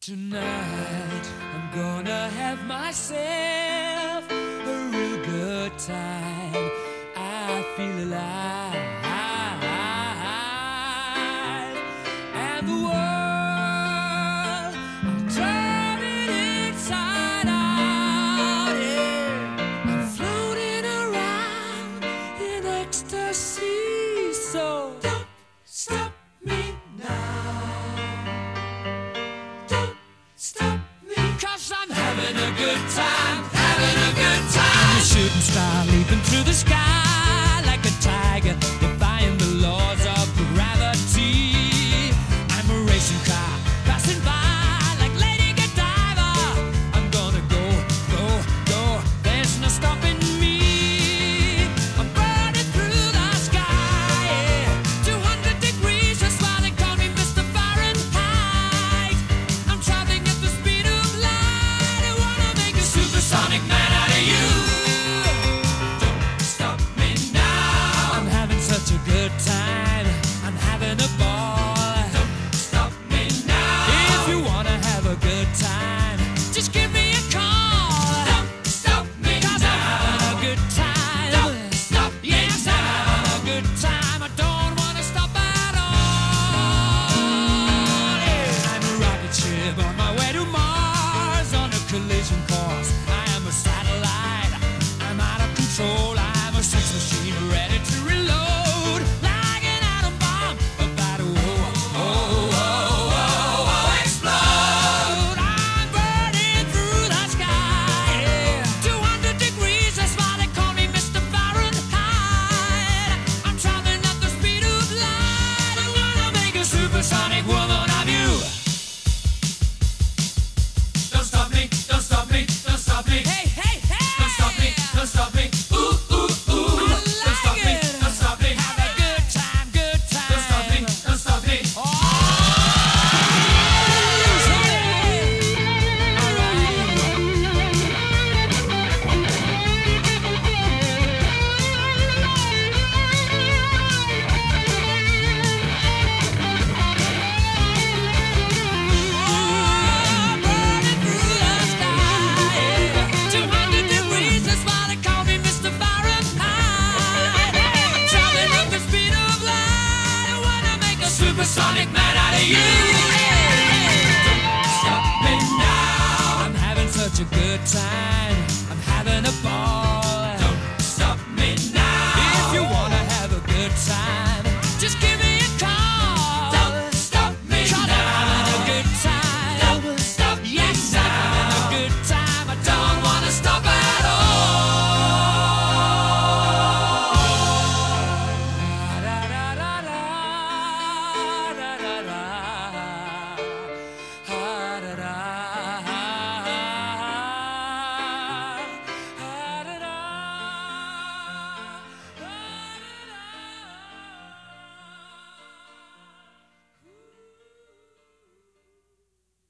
Tonight I'm gonna have myself a real good time. I feel alive, and the world I'm turning inside out. Yeah, I'm floating around in ecstasy. So don't stop me now. Cause I'm having a good time, having a good time. I'm a shooting star leaping through the sky like a tiger, defying the laws of gravity. I'm a racing car passing by like Lady Godiva. I'm gonna go, go, go, there's no stopping me. I'm burning through the sky, yeah. 200 degrees, that's why they call me Mr. Fahrenheit. I'm traveling at the speed of light. I wanna make a supersonic man out of you. Don't stop me now. I'm having such a good time. I'm having a ball. Don't stop me now. If you wanna have a good time,